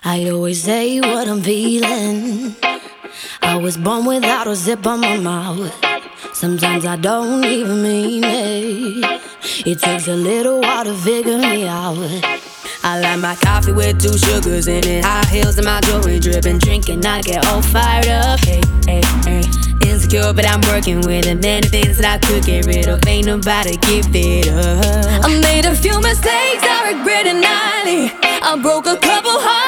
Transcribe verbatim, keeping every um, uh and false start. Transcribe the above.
I always say what I'm feeling. I was born without a zip on my mouth. Sometimes I don't even mean it. It takes a little while to figure me out. I like my coffee with two sugars in it, high heels and my jewelry dripping, drinking, I get all fired up. Hey, hey, hey. Insecure, but I'm working with it. Many things that I could get rid of, ain't nobody give it up. I made a few mistakes, I regret it nightly. I broke a couple hearts.